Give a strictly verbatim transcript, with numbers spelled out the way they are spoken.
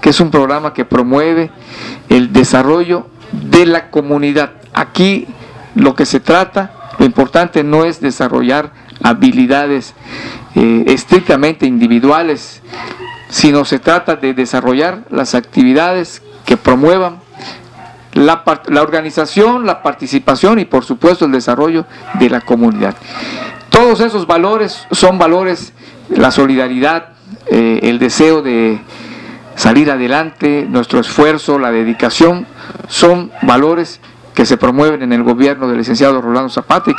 que es un programa que promueve el desarrollo de la comunidad. Aquí lo que se trata, lo importante no es desarrollar habilidades eh, estrictamente individuales, sino se trata de desarrollar las actividades que promuevan la, la organización, la participación y por supuesto el desarrollo de la comunidad. Todos esos valores son valores, la solidaridad, eh, el deseo de salir adelante, nuestro esfuerzo, la dedicación, son valores que se promueven en el gobierno del licenciado Rolando Zapata.